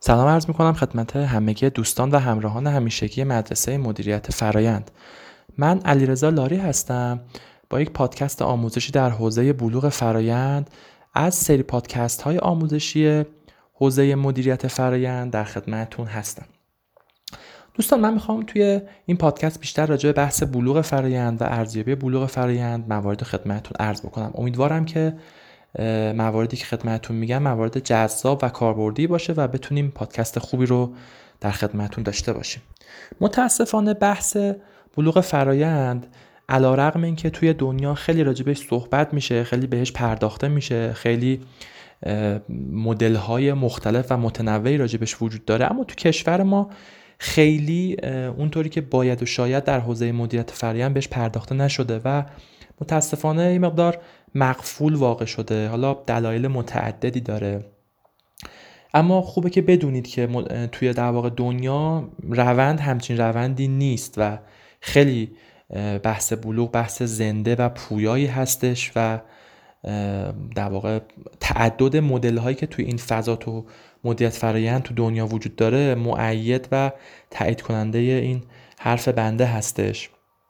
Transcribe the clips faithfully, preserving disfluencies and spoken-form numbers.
سلام عرض میکنم خدمت همگی دوستان و همراهان همیشگی مدرسه مدیریت فرایند. من علیرضا لاری هستم با یک پادکست آموزشی در حوزه بلوغ فرایند از سری پادکست های آموزشی حوزه مدیریت فرایند در خدمتتون هستم. دوستان من میخوام توی این پادکست بیشتر راجع به بحث بلوغ فرایند و ارزیابی بلوغ فرایند موارد خدمتتون عرض بکنم. امیدوارم که مواردی که خدمتتون میگم موارد جذاب و کاربردی باشه و بتونیم پادکست خوبی رو در خدمتتون داشته باشیم. متاسفانه بحث بلوغ فرایند علیرغم اینکه توی دنیا خیلی راجع بهش صحبت میشه، خیلی بهش پرداخته میشه، خیلی مدل‌های مختلف و متنوعی راجع بهش وجود داره، اما تو کشور ما خیلی اونطوری که باید و شاید در حوزه مدیریت فرایند بهش پرداخته نشده و متاسفانه این مقدار مغفول واقع شده. حالا دلایل متعددی داره، اما خوبه که بدونید که توی در واقع دنیا روند همچین روندی نیست و خیلی بحث بلوغ بحث زنده و پویایی هستش و در واقع تعدد مدل هایی که توی این فضا تو مدیریت فرایند تو دنیا وجود داره مؤید و تایید کننده این حرف بنده هستش.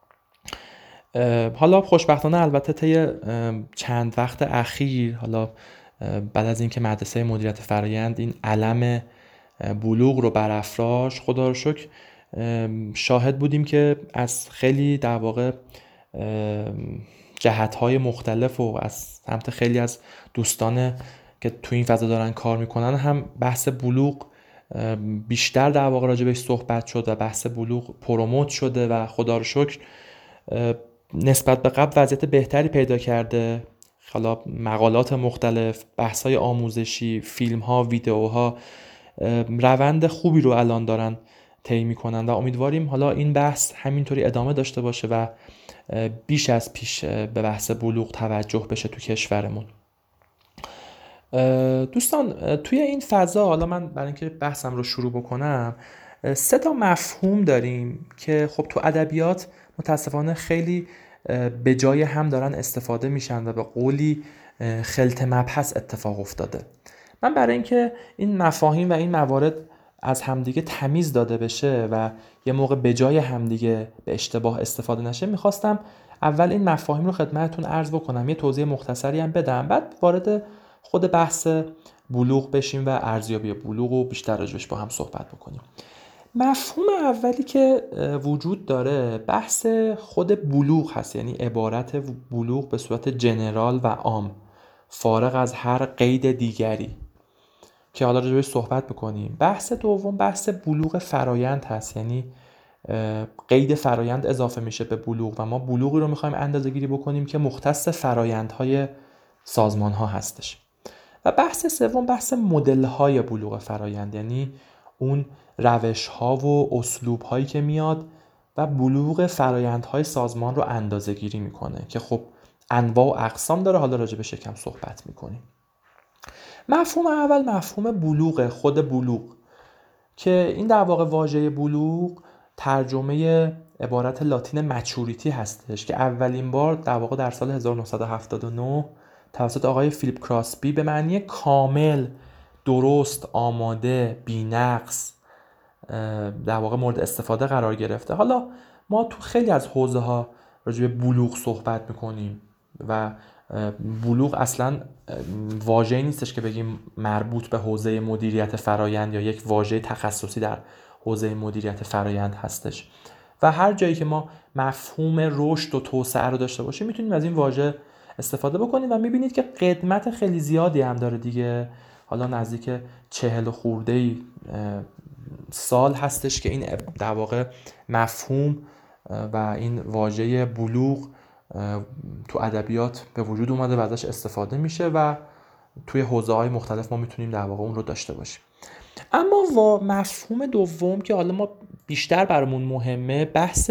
حالا خوشبختانه البته طی چند وقت اخیر، حالا بعد از اینکه مدرسه مدیریت فرایند این علم بلوغ رو برافراش، خدا رو شکر شاهد بودیم که از خیلی در واقع جهت‌های مختلف و از سمت خیلی از دوستان که تو این فضا دارن کار میکنن هم بحث بلوغ بیشتر در واقع راجع بهش صحبت شد و بحث بلوغ پروموت شده و خدا رو شکر نسبت به قبل وضعیت بهتری پیدا کرده. حالا مقالات مختلف، بحث‌های آموزشی، فیلم‌ها، ویدئوها روند خوبی رو الان دارن طی می‌کنن و امیدواریم حالا این بحث همینطوری ادامه داشته باشه و بیش از پیش به بحث بلوغ توجه بشه تو کشورمون. دوستان توی این فضا، حالا من برای اینکه بحثم رو شروع بکنم، سه تا مفهوم داریم که خب تو ادبیات متاسفانه خیلی به جای هم دارن استفاده میشن و به قولی خلط مبحث اتفاق افتاده. من برای اینکه این مفاهیم و این موارد از همدیگه تمیز داده بشه و یه موقع به جای همدیگه به اشتباه استفاده نشه، میخواستم اول این مفاهیم رو خدمتتون عرض بکنم، یه توضیح مختصری هم بدم، بعد وارد خود بحث بلوغ بشیم و ارزیابی بلوغ رو بیشتر راجعش با هم صحبت بکنیم. مفهوم اولی که وجود داره بحث خود بلوغ هست، یعنی عبارت بلوغ به صورت جنرال و عام فارغ از هر قید دیگری که حالا راجعش صحبت بکنیم. بحث دوم بحث بلوغ فرایند هست، یعنی قید فرایند اضافه میشه به بلوغ و ما بلوغی رو میخوایم اندازه‌گیری بکنیم که مختص فرایندهای سازمان ها هستش. و بحث سوم بحث مدل های بلوغ فرایند، یعنی اون روش ها و اسلوب هایی که میاد و بلوغ فرایند های سازمان رو اندازه گیری میکنه که خب انواع و اقسام داره، حالا راجع به شکم صحبت میکنیم. مفهوم اول مفهوم بلوغ، خود بلوغ، که این در واقع واژه بلوغ ترجمه عبارت لاتین مچوریتی هستش که اولین بار در واقع در سال هزار و نهصد و هفتاد و نه توسط آقای فیلیپ کراسبی به معنی کامل، درست، آماده، بی‌نقص در واقع مورد استفاده قرار گرفته. حالا ما تو خیلی از حوزه ها راجع به بلوغ صحبت میکنیم و بلوغ اصلا واژه‌ای نیستش که بگیم مربوط به حوزه مدیریت فرایند یا یک واژه تخصصی در حوزه مدیریت فرایند هستش و هر جایی که ما مفهوم رشد و توسعه رو داشته باشیم میتونیم از این واژه استفاده بکنیم و میبینید که قدمت خیلی زیادی هم داره دیگه. حالا نزدیک چهل خورده‌ای سال هستش که این در واقع مفهوم و این واژه بلوغ تو ادبیات به وجود اومده و ازش استفاده میشه و توی حوزه‌های مختلف ما میتونیم در واقع اون رو داشته باشیم. اما و مفهوم دوم که حالا ما بیشتر برامون مهمه بحث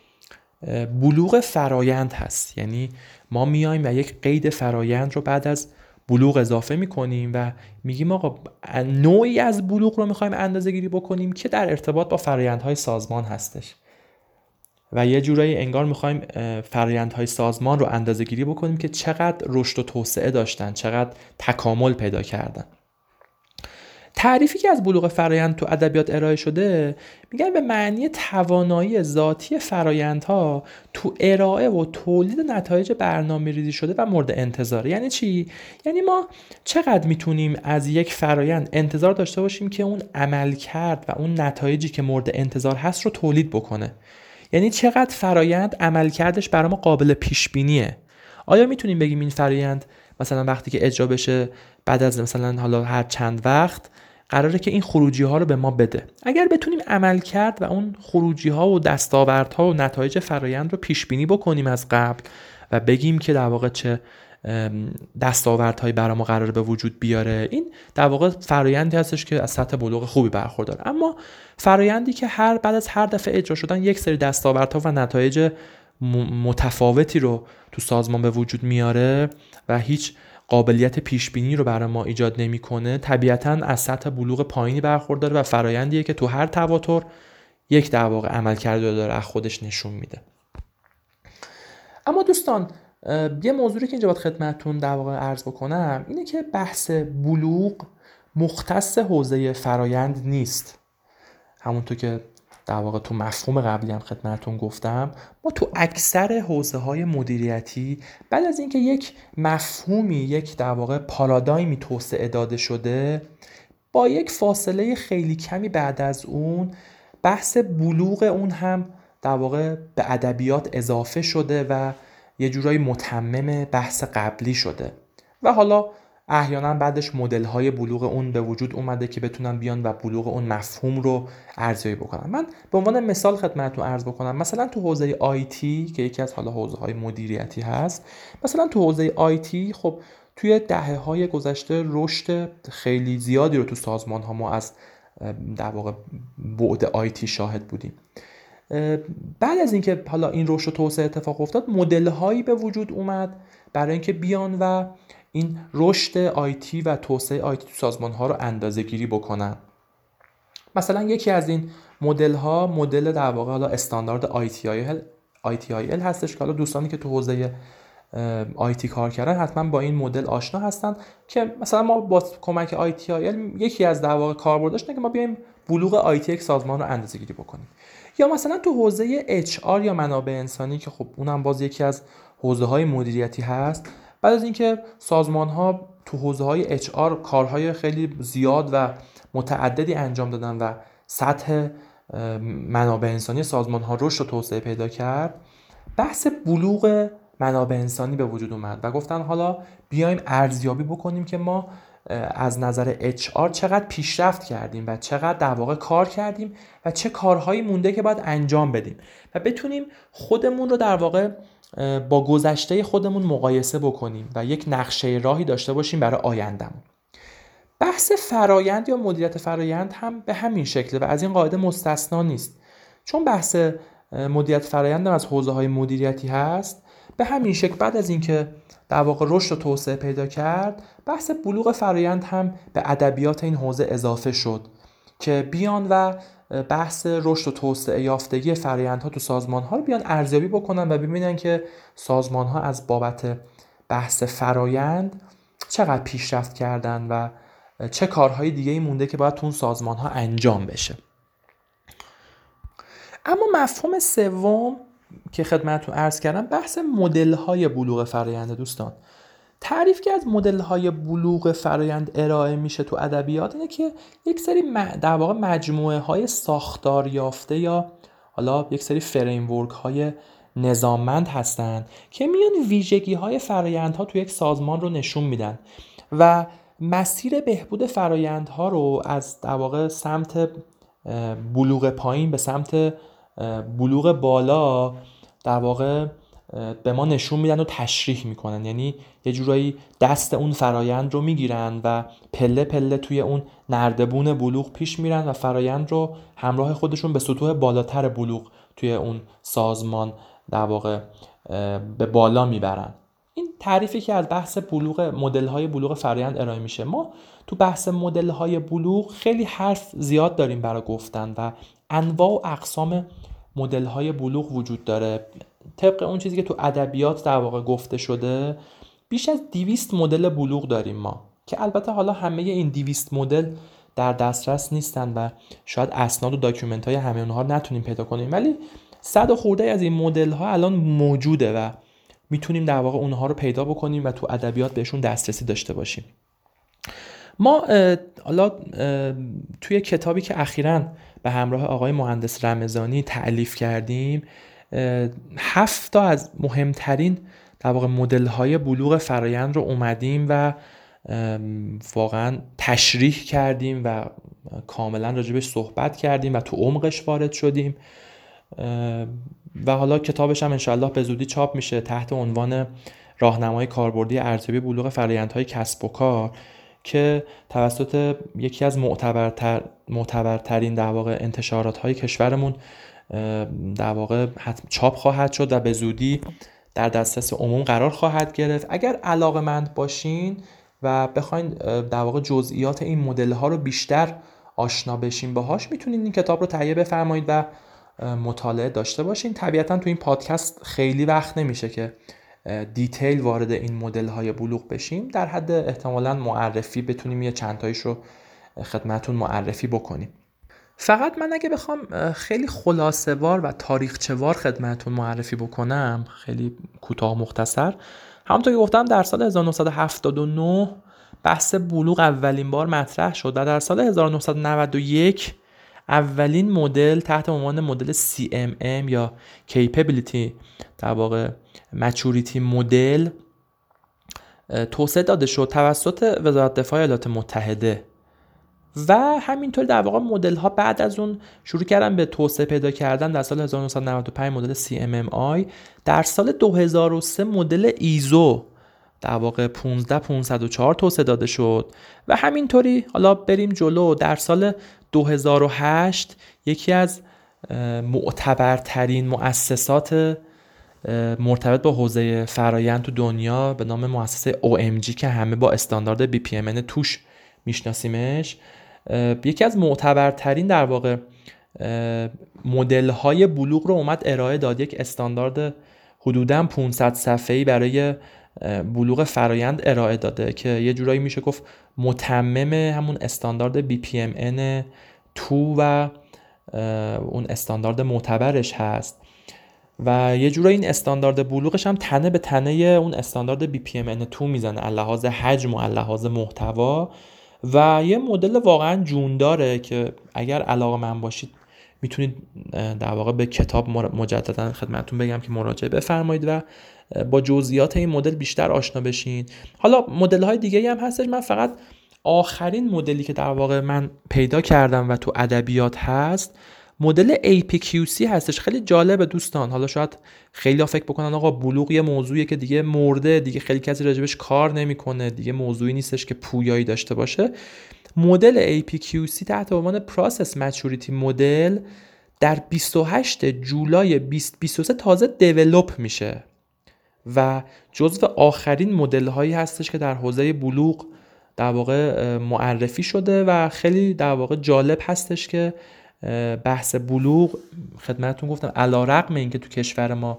بلوغ فرایند هست، یعنی ما میایم و یک قید فرایند رو بعد از بلوغ اضافه میکنیم و میگیم آقا نوعی از بلوغ رو میخوایم اندازه گیری بکنیم که در ارتباط با فرایندهای سازمان هستش و یه جورایی انگار میخوایم فرایندهای سازمان رو اندازه گیری بکنیم که چقدر رشد و توسعه داشتن، چقدر تکامل پیدا کردن. تعریفی که از بلوغ فرایند تو ادبیات ارائه شده میگن به معنی توانایی ذاتی فرایندها تو ارائه و تولید نتایج برنامه‌ریزی شده و مورد انتظار. یعنی چی؟ یعنی ما چقدر میتونیم از یک فرایند انتظار داشته باشیم که اون عمل کرد و اون نتایجی که مورد انتظار هست رو تولید بکنه. یعنی چقدر فرایند عمل کردش برای ما قابل پیش بینیه. آیا میتونیم بگیم این فرایند مثلا وقتی که اجرا بشه بعد از مثلا حالا هر چند وقت قراره که این خروجی ها رو به ما بده؟ اگر بتونیم عمل کرد و اون خروجی ها و دستاوردها و نتایج فرایند رو پیش بینی بکنیم از قبل و بگیم که در واقع چه دستاوردهایی برای ما قراره به وجود بیاره، این در واقع فرایندی هستش که از سطح بلوغ خوبی برخورداره. اما فرایندی که هر بعد از هر دفعه اجرا شدن یک سری دستاوردها و نتایج متفاوتی رو تو سازمان به وجود میاره و هیچ قابلیت پیش بینی رو برای ما ایجاد نمیکنه، طبیعتاً از سطح بلوغ پایینی برخورداره و فرایندیه که تو هر تواتر یک در واقع عملکرد رو داره از خودش نشون میده. اما دوستان یه موضوعی که اینجا باید خدمتتون در واقع عرض بکنم اینه که بحث بلوغ مختص حوزه فرایند نیست. همونطور که در واقع تو مفهوم قبلی هم خدمتتون گفتم، ما تو اکثر حوزه‌های مدیریتی بعد از اینکه یک مفهومی، یک در واقع پارادایمی توسعه داده شده، با یک فاصله خیلی کمی بعد از اون بحث بلوغ اون هم در واقع به ادبیات اضافه شده و یه جورایی متمم بحث قبلی شده و حالا احیانا بعدش مدل‌های بلوغ اون به وجود اومده که بتونن بیان و بلوغ اون مفهوم رو ارزیابی بکنن. من به عنوان مثال خدمتتون عرض بکنم، مثلا تو حوزه آیتی که یکی از حالا حوزه‌های مدیریتی هست، مثلا تو حوزه آیتی خب توی دهه‌های گذشته رشد خیلی زیادی رو تو سازمان‌ها ما از در واقع بعد آیتی شاهد بودیم. بعد از اینکه حالا این رشد و توسعه اتفاق افتاد، مدل‌هایی به وجود اومد برای اینکه بیان و این رشد آیتی و توسعه آیتی تو سازمان‌ها رو اندازه‌گیری بکنن. مثلا یکی از این مدل‌ها مدل در واقع حالا استاندارد آی تی آی ال آی تی آی ال هستش که حالا دوستانی که تو حوزه آیتی کار کردن حتما با این مدل آشنا هستن که مثلا ما با کمک آی تی آی ال یکی از در واقع کاربردش اینه که ما بیایم بلوغ آیتی یک سازمان رو اندازه‌گیری بکنیم. یا مثلا تو حوزه اچ آر یا منابع انسانی که خب اونم باز یکی از حوزه‌های مدیریتی هست، بعد از اینکه سازمان‌ها تو حوزه‌های اچ آر کارهای خیلی زیاد و متعددی انجام دادن و سطح منابع انسانی سازمان‌ها رشد و توسعه پیدا کرد، بحث بلوغ منابع انسانی به وجود اومد و گفتن حالا بیایم ارزیابی بکنیم که ما از نظر اچ آر چقدر پیشرفت کردیم و چقدر در واقع کار کردیم و چه کارهایی مونده که باید انجام بدیم و بتونیم خودمون رو در واقع با گذشته خودمون مقایسه بکنیم و یک نقشه راهی داشته باشیم برای آیندهمون. بحث فرایند یا مدیریت فرایند هم به همین شکله و از این قاعده مستثنا نیست. چون بحث مدیریت فرایند هم از حوزه‌های مدیریتی هست، به همین شکل بعد از اینکه در واقع رشد و توسعه پیدا کرد، بحث بلوغ فرایند هم به ادبیات این حوزه اضافه شد که بیان و بحث رشد و توسعه یافتگی فرایندها تو سازمان‌ها رو بیان ارزیابی بکنن و ببینن که سازمان‌ها از بابت بحث فرایند چقدر پیشرفت کردن و چه کارهای دیگه‌ای مونده که باید تو اون سازمان‌ها انجام بشه. اما مفهوم سوم که خدمتتون عرض کردم بحث مدل‌های بلوغ فرایند. دوستان تعریف که از مدل‌های بلوغ فرایند ارائه میشه تو ادبیات اینه که یک سری در واقع مجموعه‌های ساختار یافته یا حالا یک سری فریمورک‌های نظاممند هستن که میان ویژگی‌های فرایندها تو یک سازمان رو نشون میدن و مسیر بهبود فرایندها رو از در واقع سمت بلوغ پایین به سمت بلوغ بالا در واقع به ما نشون میدن و تشریح میکنن. یعنی یه جورایی دست اون فرایند رو میگیرن و پله پله توی اون نردبون بلوغ پیش میرن و فرایند رو همراه خودشون به سطوح بالاتر بلوغ توی اون سازمان در واقع به بالا میبرن. این تعریفی که از بحث بلوغ مدل‌های بلوغ فرایند ارائه میشه. ما تو بحث مدل‌های بلوغ خیلی حرف زیاد داریم برای گفتن و انواع و اقسام مدل‌های بلوغ وجود داره. طبق اون چیزی که تو ادبیات در واقع گفته شده بیش از دویست مدل بلوغ داریم ما که البته حالا همه این دویست مدل در دسترس نیستن و شاید اسناد و داکیومنت های همه اونها رو نتونیم پیدا کنیم، ولی صد و خورده از این مدل ها الان موجوده و میتونیم در واقع اونها رو پیدا بکنیم و تو ادبیات بهشون دسترسی داشته باشیم. ما حالا توی کتابی که اخیراً به همراه آقای مهندس رمضانی تألیف کردیم، هفت تا از مهمترین در واقع مدل‌های بلوغ فرایند رو اومدیم و واقعاً تشریح کردیم و کاملاً راجبش صحبت کردیم و تو عمقش وارد شدیم و حالا کتابش هم انشاءالله به زودی چاپ میشه تحت عنوان راهنمای کاربردی ارزیابی بلوغ فرآیندهای کسب و کار که توسط یکی از معتبرتر معتبرترین در واقع انتشارات های کشورمون در واقع چاپ خواهد شد و به زودی در دسترس عموم قرار خواهد گرفت. اگر علاقه‌مند باشین و بخواین در واقع جزئیات این مدل ها رو بیشتر آشنا بشین باهاش، میتونین این کتاب رو تهیه بفرمایید و مطالعه داشته باشین. طبیعتاً تو این پادکست خیلی وقت نمیشه که دیتیل وارد این مدل های بلوغ بشیم، در حد احتمالاً معرفی بتونیم یه چند تایش رو خدمتون معرفی بکنیم. فقط من اگه بخوام خیلی خلاصه وار و تاریخچه وار خدمتون معرفی بکنم، خیلی کوتاه مختصر، همونطور که گفتم در سال هزار و نهصد و هفتاد و نه بحث بلوغ اولین بار مطرح شد و در سال هزار و نهصد و نود و یک اولین مدل تحت عنوان مدل سی ام ام یا Capability در واقع Maturity مدل توسعه داده شد توسط وزارت دفاع ایالات متحده و همینطور در واقع مدل ها بعد از اون شروع کردن به توسعه پیدا کردن. در سال هزار و نهصد و نود و پنج مدل سی ام ام آی، در سال دو هزار و سه مدل ایزو در واقع پانزده پانصد و چهار توسعه داده شد و همینطوری حالا بریم جلو. در سال دو هزار و هشت یکی از معتبرترین مؤسسات مرتبط با حوزه فرایند تو دنیا به نام مؤسسه او ام جی که همه با استاندارد بی پی ام ان توش میشناسیمش، یکی از معتبرترین در واقع مدل های بلوغ رو اومد ارائه داد. یک استاندارد حدوداً پانصد صفحه‌ای برای بلوغ فرایند ارائه داده که یه جورایی میشه گفت متمم همون استاندارد بی پی ام ان تو و اون استاندارد معتبرش هست و یه جورایی این استاندارد بلوغش هم تنه به تنه اون استاندارد بی پی ام ان تو میزنه از لحاظ حجم و از لحاظ محتوا و یه مدل واقعا جون داره که اگر علاقه‌مند باشید میتونید در واقع به کتاب مجددا خدمتتون بگم که مراجعه بفرمایید و با جزئیات این مدل بیشتر آشنا بشین. حالا مدل های دیگه هم هستش، من فقط آخرین مدلی که در واقع من پیدا کردم و تو ادبیات هست مدل ای پی کیو سی هستش. خیلی جالبه دوستان. حالا شاید خیلی ها فکر بکنن آقا بلوغ یه موضوعیه که دیگه مرده، دیگه خیلی کسی راجبش کار نمیکنه، دیگه موضوعی نیستش که پویایی داشته باشه. مدل ای پی کیو سی تحت عنوان پروسس مچوریتی مدل در بیست و هشتم جولای بیست بیست و سه تازه دیولپ میشه و جزو آخرین مدل هایی هستش که در حوزه بلوغ در واقع معرفی شده و خیلی در واقع جالب هستش که بحث بلوغ خدمتتون گفتم علیرغم اینکه تو کشور ما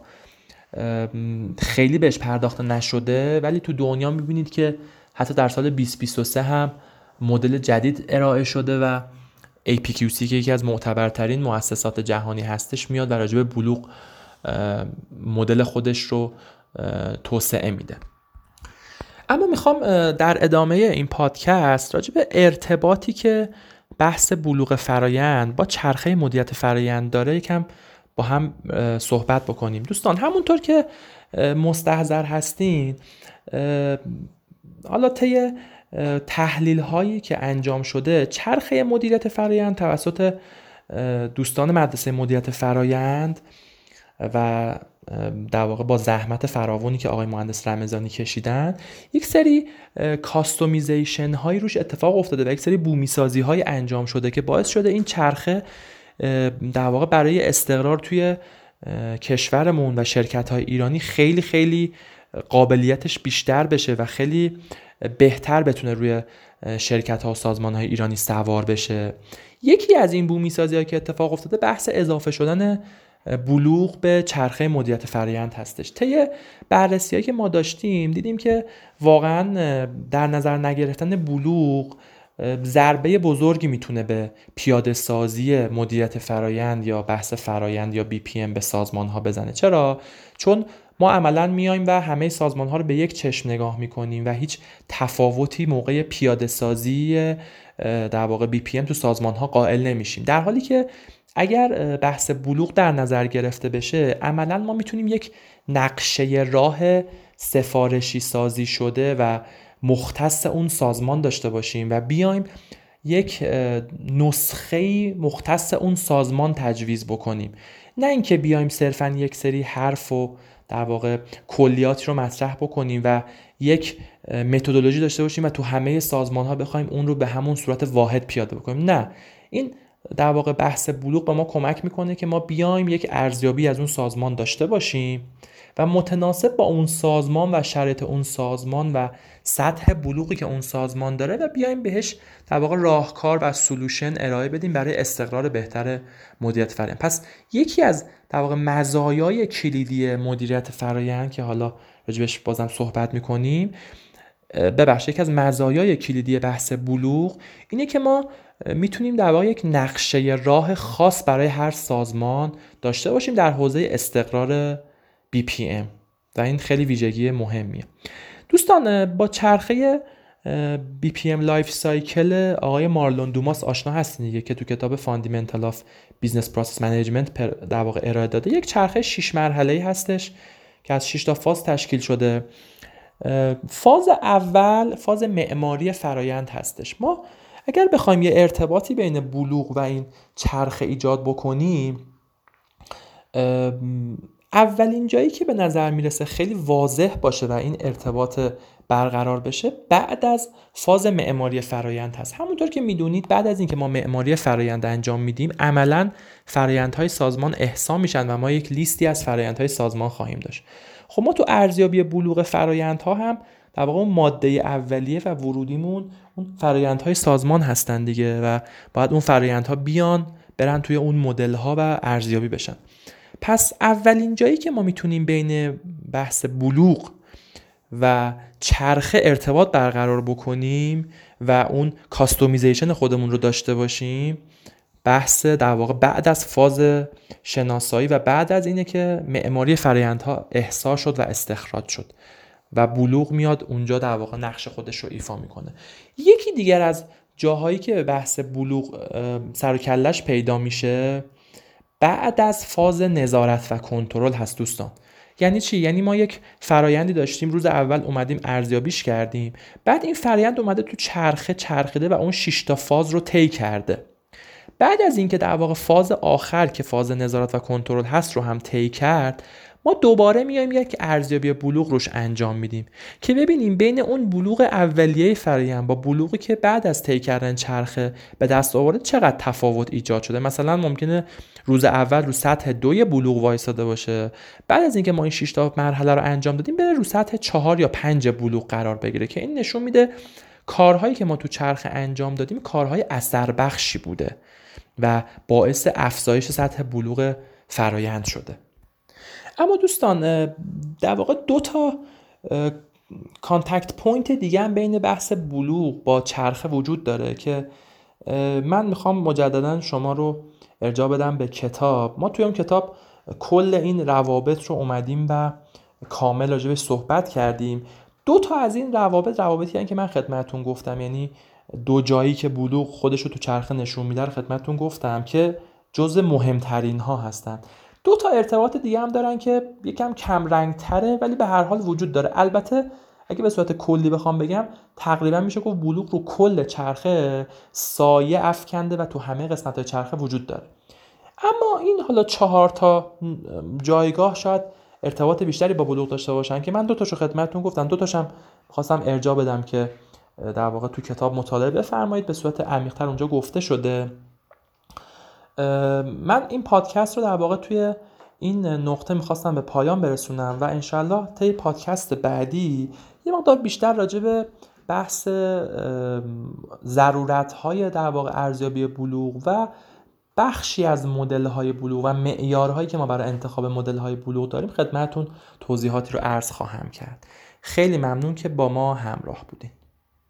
خیلی بهش پرداخته نشده ولی تو دنیا میبینید که حتی در سال بیست بیست و سه هم مدل جدید ارائه شده و ای پی کیو سی که یکی از معتبرترین مؤسسات جهانی هستش میاد و راجع به بلوغ مدل خودش رو توسعه میده. اما میخوام در ادامه این پادکست راجع به ارتباطی که بحث بلوغ فرایند با چرخه مدیریت فرایند داره یکم با هم صحبت بکنیم. دوستان همونطور که مستحضر هستین حالا طی تحلیل هایی که انجام شده چرخه مدیریت فرایند توسط دوستان مدرسه مدیریت فرایند و در واقع با زحمت فراوانی که آقای مهندس رمضانی کشیدن یک سری کاستومیزیشن هایی روش اتفاق افتاده و یک سری بومی سازی های انجام شده که باعث شده این چرخه در واقع برای استقرار توی کشورمون و شرکت های ایرانی خیلی خیلی قابلیتش بیشتر بشه و خیلی بهتر بتونه روی شرکت ها و سازمان های ایرانی سوار بشه. یکی از این بومی سازی هایی که اتفاق افتاده بحث اضافه شدن بلوغ به چرخه مدیریت فرآیند هستش. طی بررسی‌هایی که ما داشتیم دیدیم که واقعا در نظر نگرفتن بلوغ ضربه بزرگی میتونه به پیاده سازی مدیریت فرایند یا بحث فرایند یا بی پی ام به سازمان ها بزنه. چرا؟ چون ما عملا میایم و همه سازمان ها رو به یک چشم نگاه میکنیم و هیچ تفاوتی موقع پیاده سازی در واقع بی پی ام تو سازمان ها قائل نمیشیم، در حالی که اگر بحث بلوغ در نظر گرفته بشه عملا ما میتونیم یک نقشه راه سفارشی سازی شده و مختص اون سازمان داشته باشیم و بیایم یک نسخه مختص اون سازمان تجویز بکنیم، نه اینکه بیایم صرفا یک سری حرف و در واقع کلیات رو مطرح بکنیم و یک متدولوژی داشته باشیم و تو همه سازمان ها بخوایم اون رو به همون صورت واحد پیاده بکنیم. نه، این در واقع بحث بلوغ به ما کمک میکنه که ما بیایم یک ارزیابی از اون سازمان داشته باشیم و متناسب با اون سازمان و شرایط اون سازمان و سطح بلوغی که اون سازمان داره و بیایم بهش در واقع راهکار و سولوشن ارائه بدیم برای استقرار بهتر مدیریت فرآیند. پس یکی از در واقع مزایای کلیدی مدیریت فرآیند که حالا راجبش بازم صحبت میکنیم، ببخشید یکی از مزایای کلیدی بحث بلوغ اینه که ما میتونیم در واقع یک نقشه راه خاص برای هر سازمان داشته باشیم در حوزه استقرار بی پی ام و این خیلی ویژگی مهمیه. دوستان، با چرخه بی پی ام لایف سایکل آقای مارلون دوماس آشنا هستین دیگه که تو کتاب فاندامنتال آف بیزنس پروسس منیجمنت در واقع ارائه داده. یک چرخه شش مرحله‌ای هستش که از شش تا فاز تشکیل شده. فاز اول فاز معماری فرایند هستش. ما اگر بخوایم یه ارتباطی بین بلوغ و این چرخه ایجاد بکنیم، اولین جایی که به نظر میرسه خیلی واضح باشه و این ارتباط برقرار بشه بعد از فاز معماری فرایند هست. همونطور که میدونید بعد از اینکه ما معماری فرایند انجام میدیم عملاً فرایندهای سازمان احصا میشن و ما یک لیستی از فرایندهای سازمان خواهیم داشت. خب ما تو ارزیابی بلوغ فرایندها هم در واقع اون ماده اولیه و ورودیمون اون فرایندهای سازمان هستن دیگه و باید اون فرایندها بیان برن توی اون مدل‌ها و ارزیابی بشن. پس اولین جایی که ما میتونیم بین بحث بلوغ و چرخه ارتباط برقرار بکنیم و اون کاستومیزیشن خودمون رو داشته باشیم، بحث در واقع بعد از فاز شناسایی و بعد از اینه که معماری فرآیندها احصا شد و استخراج شد و بلوغ میاد اونجا در واقع نقش خودش رو ایفا میکنه. یکی دیگر از جاهایی که بحث بلوغ سر و کله‌اش پیدا میشه بعد از فاز نظارت و کنترل هست دوستان. یعنی چی؟ یعنی ما یک فرایندی داشتیم، روز اول اومدیم ارزیابیش کردیم، بعد این فرایند اومده تو چرخه چرخیده و اون شش تا فاز رو طی کرده. بعد از اینکه در واقع فاز آخر که فاز نظارت و کنترل هست رو هم طی کرد، ما دوباره میایم یک ارزیابی بلوغ روش انجام میدیم که ببینیم بین اون بلوغ اولیه فرآیند با بلوغی که بعد از طی کردن چرخه به دست آورده چقدر تفاوت ایجاد شده. مثلا ممکنه روز اول رو سطح دوی بلوغ وایساده باشه، بعد از اینکه ما این شش تا مرحله رو انجام دادیم بره رو سطح چهار یا پنج بلوغ قرار بگیره که این نشون میده کارهایی که ما تو چرخه انجام دادیم کارهای اثر بخشی بوده و باعث افزایش سطح بلوغ فرآیند شده. اما دوستان، در واقع دو تا کانتکت پوینت دیگه هم بین بحث بلوغ با چرخه وجود داره که من میخوام مجددا شما رو ارجاع بدم به کتاب. ما توی اون کتاب کل این روابط رو اومدیم و کامل راجع بهش صحبت کردیم. دو تا از این روابط روابطی هستن که من خدمتتون گفتم، یعنی دو جایی که بلوغ خودش رو تو چرخه نشون میده رو خدمتتون گفتم که جزء مهمترین ها هستن. دو تا ارتباط دیگه هم دارن که یکم کم رنگ تره ولی به هر حال وجود داره. البته اگه به صورت کلی بخوام بگم تقریبا میشه گفت بلوغ رو کل چرخه سایه افکنده و تو همه قسمت‌های چرخه وجود داره. اما این حالا چهار تا جایگاه شاید ارتباط بیشتری با بلوغ داشته باشن که من دو تاشو خدمتتون گفتم، دو تاشم خواستم ارجاع بدم که در واقع تو کتاب مطالعه بفرمایید، به صورت عمیق‌تر اونجا گفته شده. من این پادکست رو در واقع توی این نقطه میخواستم به پایان برسونم و انشالله طی پادکست بعدی یه مقدار بیشتر راجع به بحث ضرورت‌های در واقع ارزیابی بلوغ و بخشی از مدل‌های بلوغ و معیارهایی که ما برای انتخاب مدل‌های بلوغ داریم خدمتتون توضیحاتی رو عرض خواهم کرد. خیلی ممنون که با ما همراه بودین.